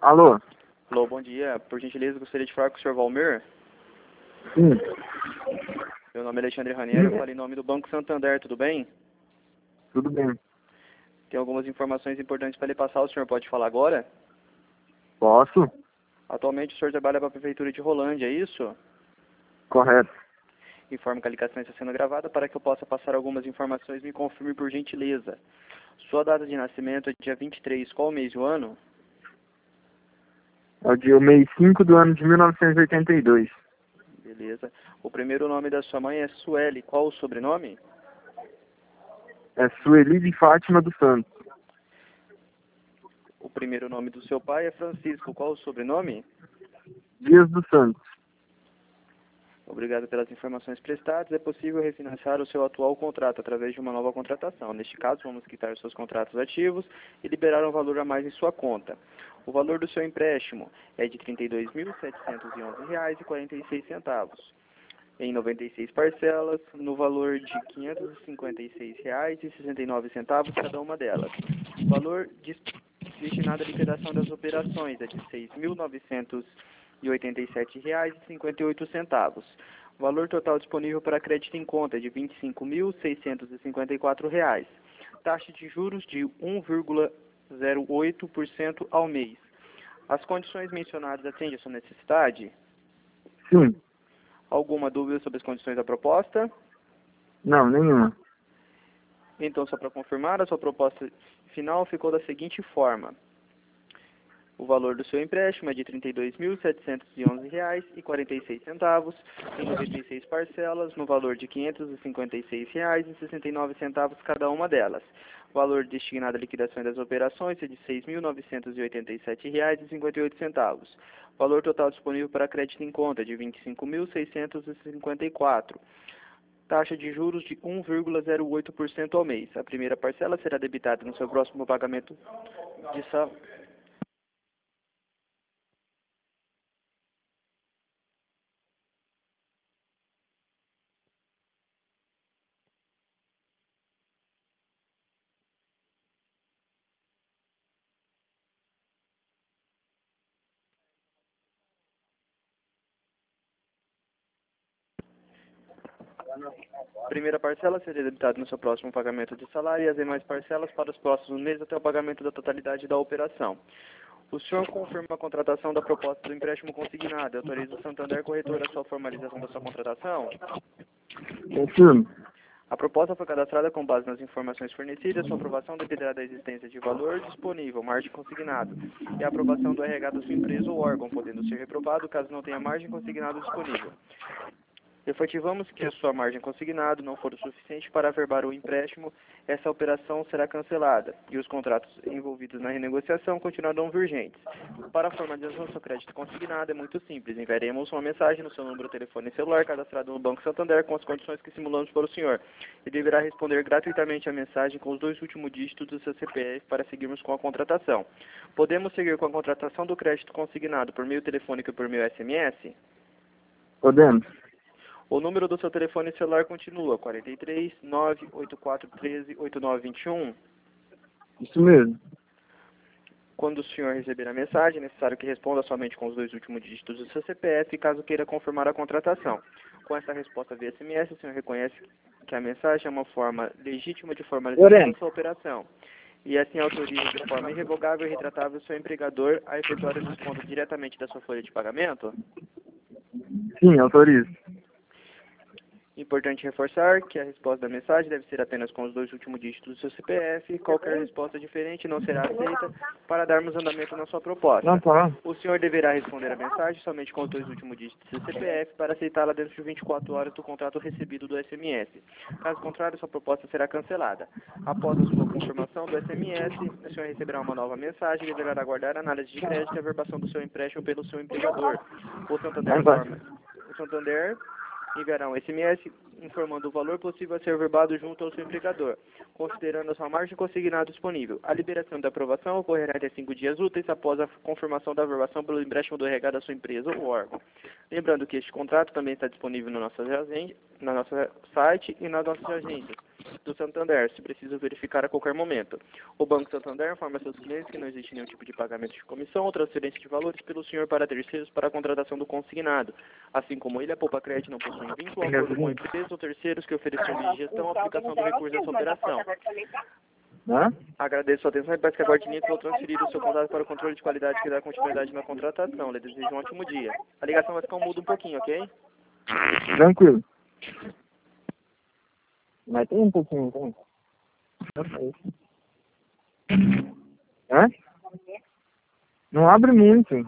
Alô? Alô, bom dia. Por gentileza, gostaria de falar com o senhor Valmir. Sim. Meu nome é Alexandre Ranieri, eu falo em nome do Banco Santander, tudo bem? Tudo bem. Tem algumas informações importantes para lhe passar, o senhor pode falar agora? Posso? Atualmente o senhor trabalha para a Prefeitura de Rolândia, é isso? Correto. Informo que a ligação está sendo gravada para que eu possa passar algumas informações, me confirme por gentileza. Sua data de nascimento é dia 23, qual mês e o ano? É o dia mês 5 do ano de 1982. Beleza. O primeiro nome da sua mãe é Sueli, qual o sobrenome? É Sueli de Fátima dos Santos. O primeiro nome do seu pai é Francisco, qual o sobrenome? Dias dos Santos. Obrigado pelas informações prestadas. É possível refinanciar o seu atual contrato através de uma nova contratação. Neste caso, vamos quitar os seus contratos ativos e liberar um valor a mais em sua conta. O valor do seu empréstimo é de R$ 32.711,46, em 96 parcelas, no valor de R$ 556,69 cada uma delas. O valor destinado à liquidação das operações é de R$ 6.987,58. O valor total disponível para crédito em conta é de R$ 25.654. Taxa de juros de 1,08% ao mês. As condições mencionadas atendem a sua necessidade? Sim. Alguma dúvida sobre as condições da proposta? Não, nenhuma. Então, só para confirmar, a sua proposta final ficou da seguinte forma. O valor do seu empréstimo é de R$ 32.711,46, em 96 parcelas, no valor de R$ 556,69 cada uma delas. O valor destinado à liquidação das operações é de R$ 6.987,58. O valor total disponível para crédito em conta é de R$ 25.654. Taxa de juros de 1,08% ao mês. A primeira parcela será debitada no seu próximo pagamento de salário. A primeira parcela será debitada no seu próximo pagamento de salário e as demais parcelas para os próximos meses até o pagamento da totalidade da operação. O senhor confirma a contratação da proposta do empréstimo consignado e autoriza o Santander Corretora a sua formalização da sua contratação? Confirmo. A proposta foi cadastrada com base nas informações fornecidas. Sua aprovação dependerá da existência de valor disponível, margem consignado, e a aprovação do RH da sua empresa ou órgão, podendo ser reprovado caso não tenha margem consignado disponível. Efetivamos que a sua margem consignado não for o suficiente para averbar o empréstimo, essa operação será cancelada e os contratos envolvidos na renegociação continuarão vigentes. Para a formalização do seu crédito consignado é muito simples. Enviaremos uma mensagem no seu número de telefone celular cadastrado no Banco Santander com as condições que simulamos para o senhor e deverá responder gratuitamente a mensagem com os 2 últimos dígitos do seu CPF para seguirmos com a contratação. Podemos seguir com a contratação do crédito consignado por meio telefônico e por meio SMS? Podemos. O número do seu telefone celular continua 43 98413 8921. Isso mesmo. Quando o senhor receber a mensagem, é necessário que responda somente com os 2 últimos dígitos do seu CPF, caso queira confirmar a contratação. Com essa resposta via SMS, o senhor reconhece que a mensagem é uma forma legítima de formalização da sua operação. E assim autoriza de forma irrevogável e retratável o seu empregador a efetuar o desconto diretamente da sua folha de pagamento? Sim, autorizo. Importante reforçar que a resposta da mensagem deve ser apenas com os 2 últimos dígitos do seu CPF. Qualquer resposta diferente não será aceita para darmos andamento na sua proposta. Não, tá. O senhor deverá responder a mensagem somente com os 2 últimos dígitos do seu CPF para aceitá-la dentro de 24 horas do contrato recebido do SMS. Caso contrário, sua proposta será cancelada. Após a sua confirmação do SMS, o senhor receberá uma nova mensagem e deverá aguardar a análise de crédito e a averbação do seu empréstimo pelo seu empregador. O Santander enviará um SMS informando o valor possível a ser averbado junto ao seu empregador, considerando a sua margem consignada disponível. A liberação da aprovação ocorrerá até 5 dias úteis após a confirmação da averbação pelo empréstimo do RH da sua empresa ou órgão. Lembrando que este contrato também está disponível no nosso site e nas nossas agências. do Santander, se preciso verificar a qualquer momento. O Banco Santander informa seus clientes que não existe nenhum tipo de pagamento de comissão ou transferência de valores pelo senhor para terceiros para a contratação do consignado. Assim como ele, a Poupa Crédito não possui vínculo ou acordo com empresas ou terceiros que ofereçam de gestão ou aplicação do recurso dessa operação. Agradeço sua atenção e peço que aguarde minutos ou transferir o seu contato para o controle de qualidade que dá continuidade na contratação. Lhe desejo um ótimo dia. A ligação vai ficar muda um pouquinho, ok? Tranquilo. Mas tem um pouquinho, tem? Hã? Não abre muito.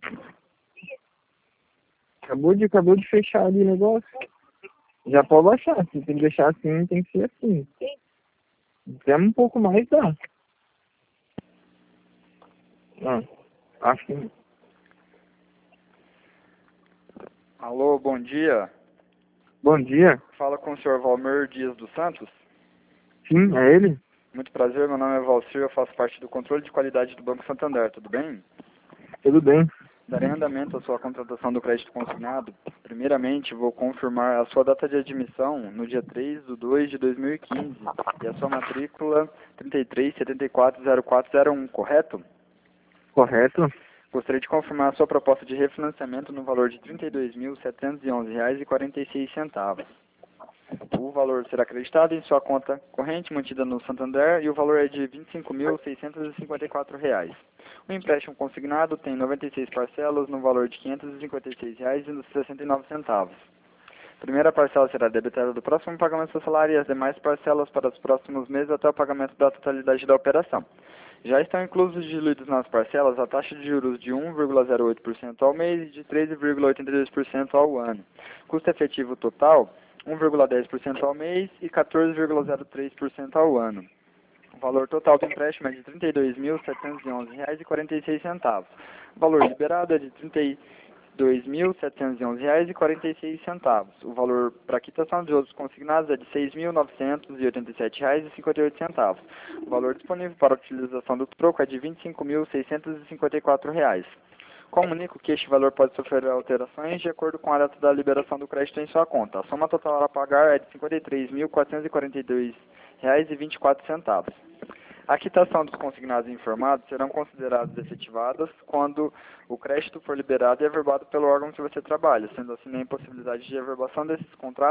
Acabou de fechar ali o negócio. Já pode baixar. Se tem que deixar assim, tem que ser assim. Até um pouco mais dá. Acho que... Alô, bom dia. Bom dia. Fala com o senhor Valmir Dias dos Santos. Sim, é ele? Muito prazer, meu nome é Valcir, eu faço parte do controle de qualidade do Banco Santander, tudo bem? Tudo bem. Darei andamento à sua contratação do crédito consignado. Primeiramente, vou confirmar a sua data de admissão no dia 3/2/2015 e a sua matrícula 33740401, correto? Correto. Gostaria de confirmar a sua proposta de refinanciamento no valor de R$ 32.711,46. O valor será acreditado em sua conta corrente mantida no Santander e o valor é de R$ 25.654. O empréstimo consignado tem 96 parcelas no valor de R$ 556,69. A primeira parcela será debitada do próximo pagamento do salário e as demais parcelas para os próximos meses até o pagamento da totalidade da operação. Já estão inclusos diluídos nas parcelas a taxa de juros de 1,08% ao mês e de 13,82% ao ano. Custo efetivo total, 1,10% ao mês e 14,03% ao ano. O valor total do empréstimo é de R$ 32.711,46. O valor liberado é de R$ 32.711,46. O valor para quitação de outros consignados é de R$ 6.987,58. O valor disponível para utilização do troco é de R$ 25.654. Comunico que este valor pode sofrer alterações de acordo com a data da liberação do crédito em sua conta. A soma total a pagar é de R$ 53.442,24. A quitação dos consignados informados serão consideradas efetivadas quando o crédito for liberado e averbado pelo órgão que você trabalha, sendo assim a impossibilidade de averbação os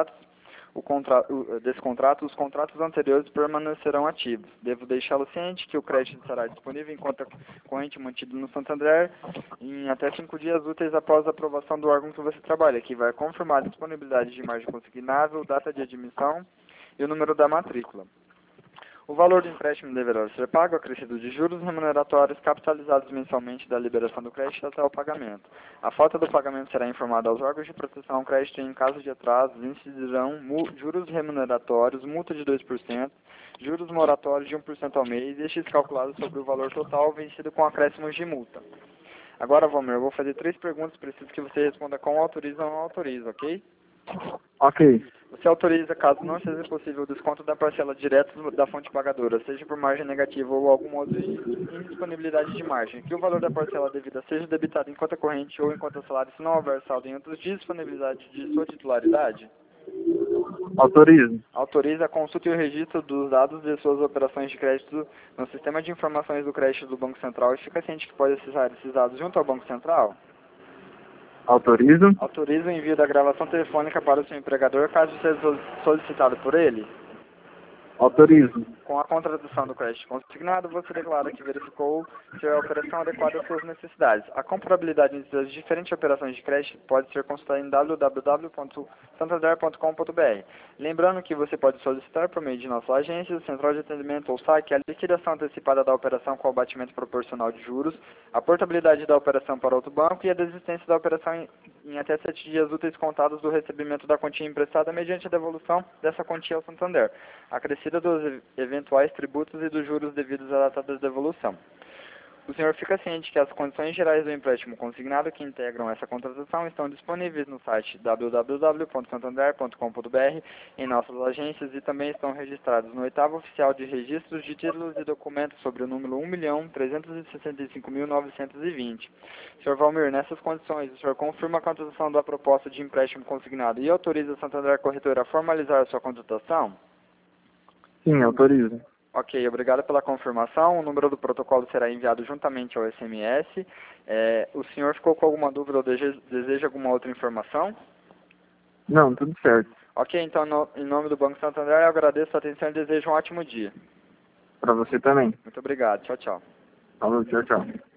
contratos anteriores permanecerão ativos. Devo deixá-lo ciente que o crédito estará disponível em conta corrente mantido no Santander em até 5 dias úteis após a aprovação do órgão que você trabalha, que vai confirmar a disponibilidade de margem consignável, data de admissão e o número da matrícula. O valor do empréstimo deverá ser pago acrescido de juros remuneratórios capitalizados mensalmente da liberação do crédito até o pagamento. A falta do pagamento será informada aos órgãos de proteção ao crédito e, em caso de atraso, incidirão juros remuneratórios, multa de 2%, juros moratórios de 1% ao mês, estes calculados sobre o valor total vencido com acréscimos de multa. Agora, Valmir, eu vou fazer 3 perguntas, preciso que você responda com autoriza ou não autoriza, ok? Ok. Você autoriza, caso não seja possível, o desconto da parcela direto da fonte pagadora, seja por margem negativa ou algum outro indisponibilidade de margem, que o valor da parcela devida seja debitado em conta corrente ou em conta salário se não houver saldo em outros disponibilidade de sua titularidade? Autorizo. Autoriza a consulta e o registro dos dados de suas operações de crédito no sistema de informações do crédito do Banco Central e fica ciente que pode acessar esses dados junto ao Banco Central? Autorizo. Autoriza o envio da gravação telefônica para o seu empregador caso seja solicitado por ele? Autorizo. Com a contratação do crédito consignado, você declara que verificou se a operação adequada às suas necessidades. A comparabilidade entre as diferentes operações de crédito pode ser consultada em www.santander.com.br. Lembrando que você pode solicitar por meio de nossa agência, central de atendimento ou saque a liquidação antecipada da operação com abatimento proporcional de juros, a portabilidade da operação para outro banco e a desistência da operação em até 7 dias úteis contados do recebimento da quantia emprestada mediante a devolução dessa quantia ao Santander, acrescida dos eventuais tributos e dos juros devidos à data da devolução. O senhor fica ciente que as condições gerais do empréstimo consignado que integram essa contratação estão disponíveis no site www.santander.com.br, em nossas agências e também estão registrados no 8º Oficial de Registros de Títulos e Documentos sobre o número 1.365.920. Sr. Valmir, nessas condições, o senhor confirma a contratação da proposta de empréstimo consignado e autoriza a Santander Corretora a formalizar a sua contratação? Sim, autorizo. Ok, obrigado pela confirmação. O número do protocolo será enviado juntamente ao SMS. O senhor ficou com alguma dúvida ou deseja alguma outra informação? Não, tudo certo. Ok, então em nome do Banco Santander eu agradeço a atenção e desejo um ótimo dia. Para você também. Muito obrigado. Tchau, tchau. Falou, tchau, tchau.